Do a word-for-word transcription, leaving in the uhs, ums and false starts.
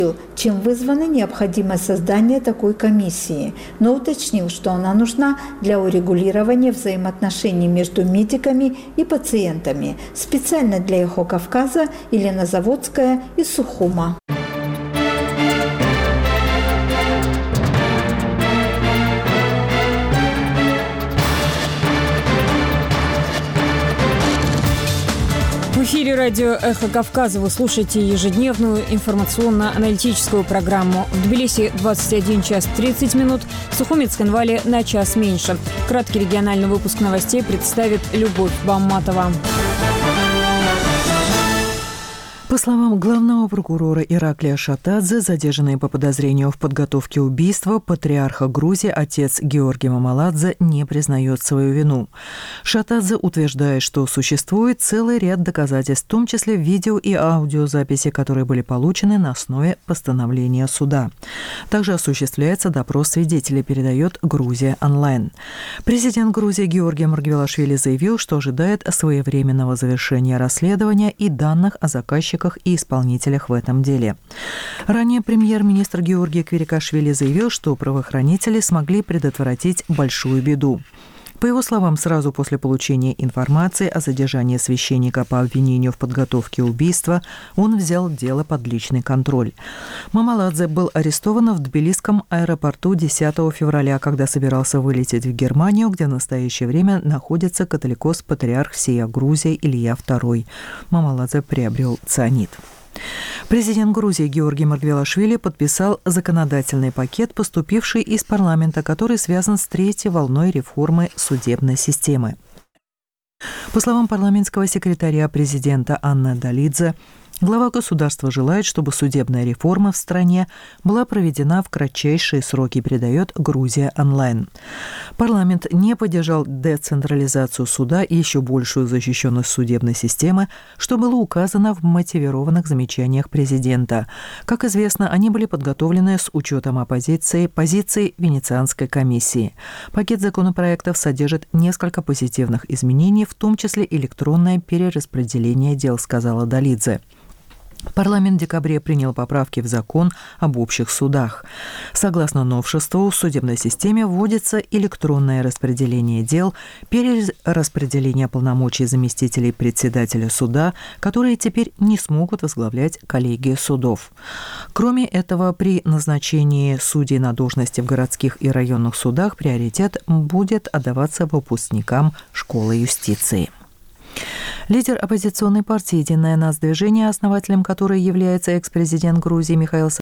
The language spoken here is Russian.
чем вызвана необходимость создания такой комиссии, но уточнил, что она нужна для урегулирования взаимоотношений между медиками и пациентами, специально для Эхо Кавказа Елена Заводская из Сухума. В эфире радио «Эхо Кавказа» вы слушаете ежедневную информационно-аналитическую программу. В Тбилиси двадцать один час тридцать минут, в Сухуме и Цхинвале на час меньше. Краткий региональный выпуск новостей представит Любовь Бамматова. По словам главного прокурора Ираклия Шатадзе, задержанный по подозрению в подготовке убийства патриарха Грузии отец Георгий Мамаладзе не признает свою вину. Шатадзе утверждает, что существует целый ряд доказательств, в том числе видео и аудиозаписи, которые были получены на основе постановления суда. Также осуществляется допрос свидетелей, передает Грузия онлайн. Президент Грузии Георгий Маргвелашвили заявил, что ожидает своевременного завершения расследования и данных о заказчиках и исполнителях в этом деле. Ранее премьер-министр Георгий Квирикашвили заявил, что правоохранители смогли предотвратить большую беду. По его словам, сразу после получения информации о задержании священника по обвинению в подготовке убийства, он взял дело под личный контроль. Мамаладзе был арестован в Тбилисском аэропорту десятого февраля, когда собирался вылететь в Германию, где в настоящее время находится католикос-патриарх всея Грузии Илья второй. Мамаладзе приобрел цианид. Президент Грузии Георгий Маргвелашвили подписал законодательный пакет, поступивший из парламента, который связан с третьей волной реформы судебной системы. По словам парламентского секретаря президента Анны Далидзе, глава государства желает, чтобы судебная реформа в стране была проведена в кратчайшие сроки, передает Грузия онлайн. Парламент не поддержал децентрализацию суда и еще большую защищенность судебной системы, что было указано в мотивированных замечаниях президента. Как известно, они были подготовлены с учетом оппозиции позиции Венецианской комиссии. Пакет законопроектов содержит несколько позитивных изменений, в том числе электронное перераспределение дел, сказала Далидзе. Парламент в декабре принял поправки в закон об общих судах. Согласно новшеству, в судебной системе вводится электронное распределение дел, перераспределение полномочий заместителей председателя суда, которые теперь не смогут возглавлять коллегии судов. Кроме этого, при назначении судей на должности в городских и районных судах приоритет будет отдаваться выпускникам школы юстиции. Лидер оппозиционной партии «Единое нас-движение», основателем которой является экс-президент Грузии Михаил